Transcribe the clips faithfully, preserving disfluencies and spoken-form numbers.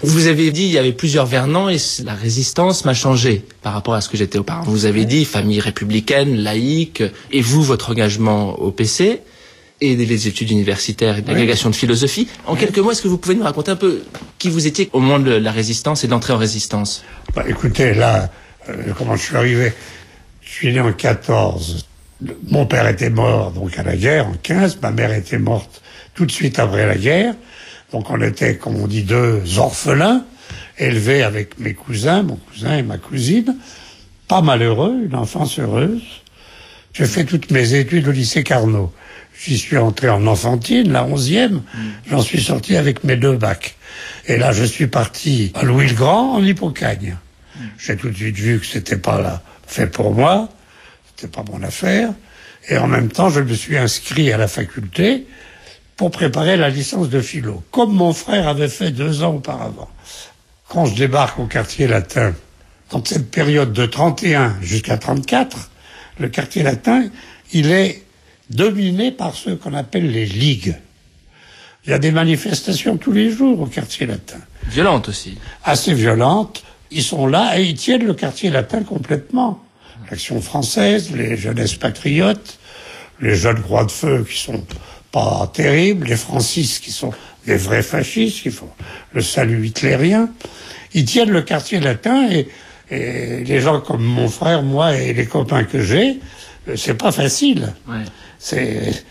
Vous avez dit il y avait plusieurs Vernants et la résistance m'a changé par rapport à ce que j'étais auparavant. Vous avez dit famille républicaine, laïque, et vous, votre engagement au P C et les études universitaires et l'agrégation oui. de philosophie. En oui. quelques mots, est-ce que vous pouvez nous raconter un peu qui vous étiez au moment de la résistance et de l'entrée en résistance? Bah, écoutez, là, euh, comment je suis arrivé? Je suis né en quatorze. Mon père était mort donc à la guerre en quinze. Ma mère était morte tout de suite après la guerre. Donc on était, comme on dit, deux orphelins, élevés avec mes cousins, mon cousin et ma cousine. Pas malheureux, une enfance heureuse. J'ai fait toutes mes études au lycée Carnot. J'y suis entré en enfantine, la onzième. Mmh. J'en suis sorti avec mes deux bacs. Et là, je suis parti à Louis-le-Grand, en Hippocagne. Mmh. J'ai tout de suite vu que c'était pas là fait pour moi. C'était pas mon affaire. Et en même temps, je me suis inscrit à la faculté pour préparer la licence de philo, comme mon frère avait fait deux ans auparavant. Quand je débarque au quartier latin, dans cette période de trente et un jusqu'à trente-quatre, le quartier latin, il est dominé par ce qu'on appelle les ligues. Il y a des manifestations tous les jours au quartier latin. Violentes aussi. Assez violentes. Ils sont là et ils tiennent le quartier latin complètement. L'Action française, les jeunesses patriotes, les jeunes croix de feu qui sont pas terribles, les francistes qui sont des vrais fascistes, qui font le salut hitlérien. Ils tiennent le quartier latin et, et les gens comme mon frère, moi et les copains que j'ai, c'est pas facile. Ouais. C'est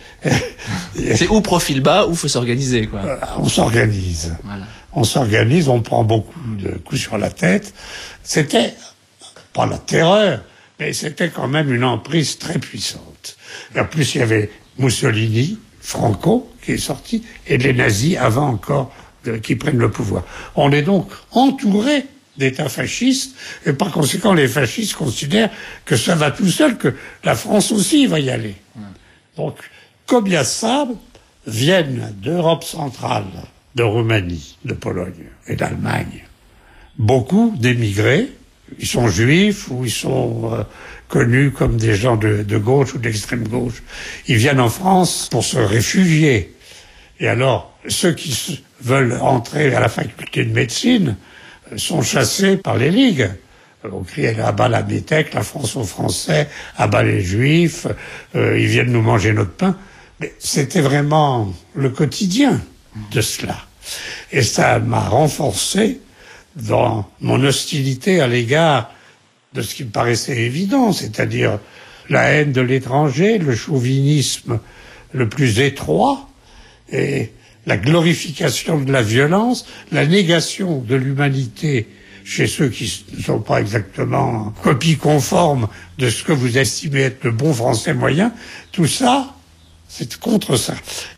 c'est ou profil bas ou faut s'organiser, quoi. On s'organise. Voilà. On s'organise, on prend beaucoup de coups sur la tête. C'était pas la terreur, mais c'était quand même une emprise très puissante. Et en plus, il y avait Mussolini, Franco qui est sorti, et les nazis avant encore de, qui prennent le pouvoir. On est donc entouré d'États fascistes, et par conséquent les fascistes considèrent que ça va tout seul, que la France aussi va y aller. Ouais. Donc, comme il y a ça, viennent d'Europe centrale, de Roumanie, de Pologne et d'Allemagne beaucoup d'émigrés. Ils sont juifs ou ils sont euh, connus comme des gens de, de gauche ou d'extrême gauche. Ils viennent en France pour se réfugier. Et alors, ceux qui veulent entrer à la faculté de médecine euh, sont chassés par les ligues. On criait à bas la métèque, la France aux Français, à bas les Juifs, euh, ils viennent nous manger notre pain. Mais c'était vraiment le quotidien de cela. Et ça m'a renforcé dans mon hostilité à l'égard de ce qui me paraissait évident, c'est-à-dire la haine de l'étranger, le chauvinisme le plus étroit, et la glorification de la violence, la négation de l'humanité chez ceux qui ne sont pas exactement copie conforme de ce que vous estimez être le bon français moyen, tout ça, c'est contre ça.